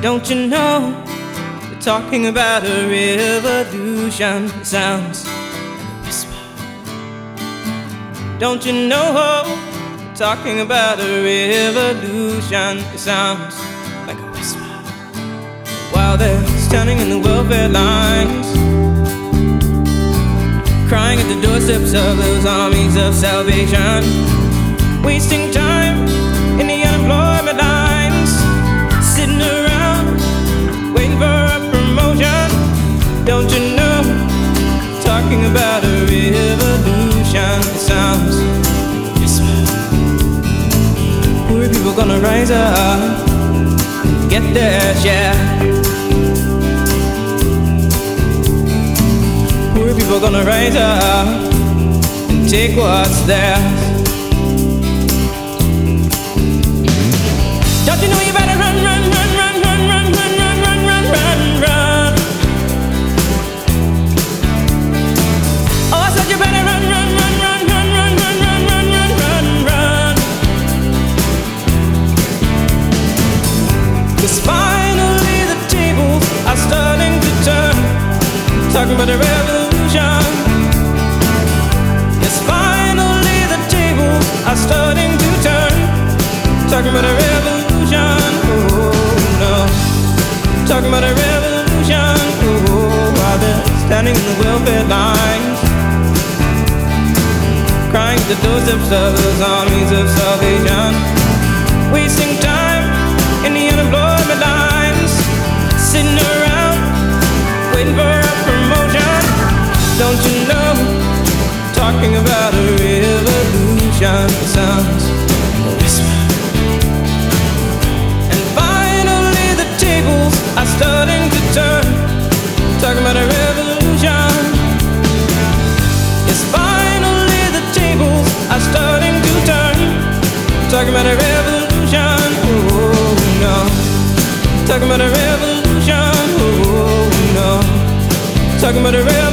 Don't you know we're talking about a revolution? It sounds like a whisper. Don't you know we're talking about a revolution? It sounds like a whisper. While they're standing in the welfare lines, crying at the doorsteps of those armies of salvation, wasting time in the unemployment lines, sitting around waiting for a promotion. Don't you know, talking about a revolution? It sounds whisper. Poor people gonna rise up and get their share. Poor people gonna rise up and take what's theirs. Don't you know you better run, run, run, run, run, run, run, run, run, run, run, run. Oh, I said you better run, run, run, run, run, run, run, run, run, run, run, run. 'Cause finally the tables are starting to turn, talking about a revolution. Yes, finally the tables are starting to turn, talking about a revolution. Oh no, talking about a revolution. Oh, while they're standing in the welfare lines, crying at the doorsteps of those armies of salvation, wasting time in the unemployment lines, sitting around waiting for a promotion. Don't you know, talking about a revolution? It sounds like a whisper. And finally the tables are starting to turn, talking about a revolution. Yes, finally the tables are starting to turn, talking about a revolution. Oh no, talking about a revolution. Oh no, talking about a revolution.